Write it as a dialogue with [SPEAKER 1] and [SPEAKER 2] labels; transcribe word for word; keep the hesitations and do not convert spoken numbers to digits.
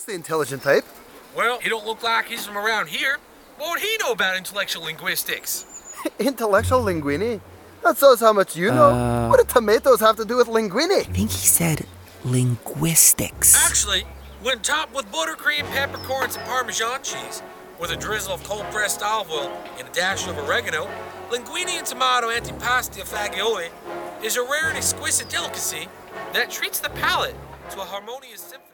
[SPEAKER 1] looks the intelligent type.
[SPEAKER 2] Well, he don't look like he's from around here. What would he know about intellectual linguistics?
[SPEAKER 1] Intellectual linguini? That shows how much you know.
[SPEAKER 3] Uh,
[SPEAKER 1] What do tomatoes have to do with linguini?
[SPEAKER 3] I think he said linguistics.
[SPEAKER 2] Actually, when topped with buttercream, peppercorns, and Parmesan cheese, with a drizzle of cold-pressed olive oil and a dash of oregano, linguine and tomato antipasti fagioli is a rare and exquisite delicacy that treats the palate to a harmonious symphony.